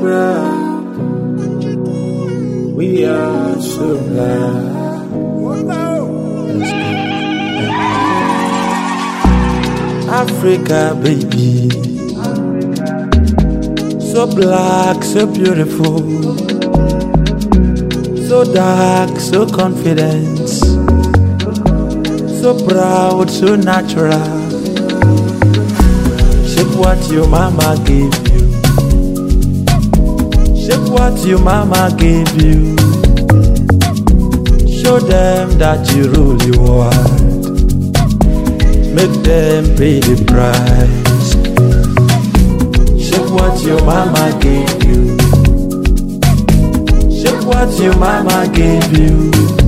proud. We are so glad. Africa, baby. So black, so beautiful. So dark, so confident. So proud, so natural. Shape what your mama gave you. Shape what your mama gave you. Show them that you rule your world. Make them pay the price. Shape what your mama gave you. Shape what your mama gave you.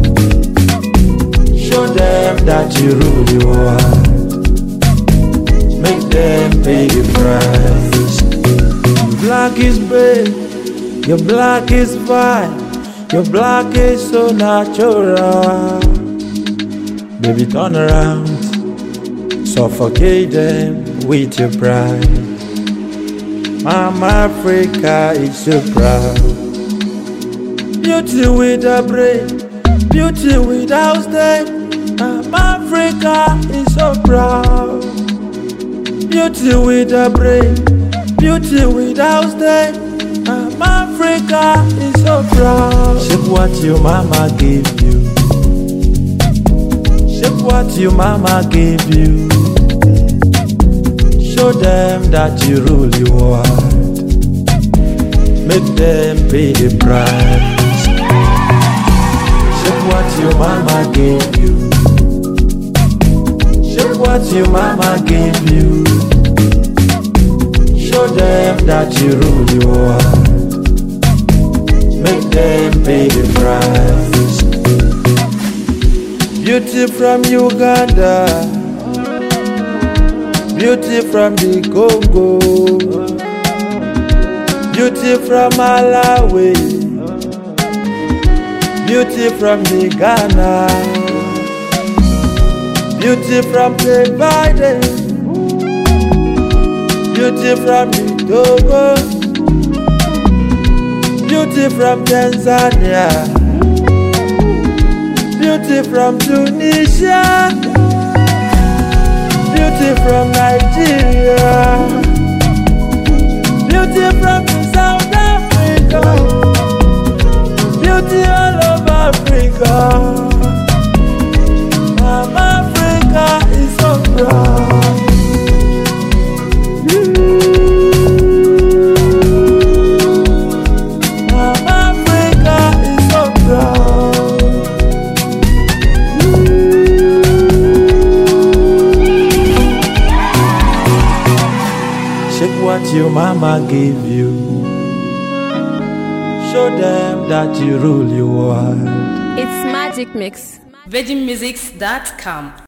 Show them that you rule your world. Make them pay the price. Your black is brave. Your black is fine. Your black is so natural. Baby, turn around. Suffocate them with your pride. Mama Africa is so proud. Beauty with a brain, beauty without stain. Mama Africa is so proud. Beauty with a brain, beauty without stain. Mama Africa is so proud. Shape what your mama gave you. Shape what your mama gave you. Show them that you rule your world. Make them pay the price. Shape what your mama gave you. Shape what your mama gave you. Show them that you rule your world. Make them pay the price. Beauty from Uganda. Beauty from the Congo. Beauty from Malawi. Beauty from the Ghana. Beauty from the Biden. Beauty from the Togo. Beauty from Tanzania. Beauty from Tunisia. Beauty from Nigeria. Beauty from South Africa. Beauty all over Africa. Mama Africa is so proud. Mama Africa is so proud. Shape what your mama gave you. Show them that you rule your world. It's Magic Mix. VeggieMusics.com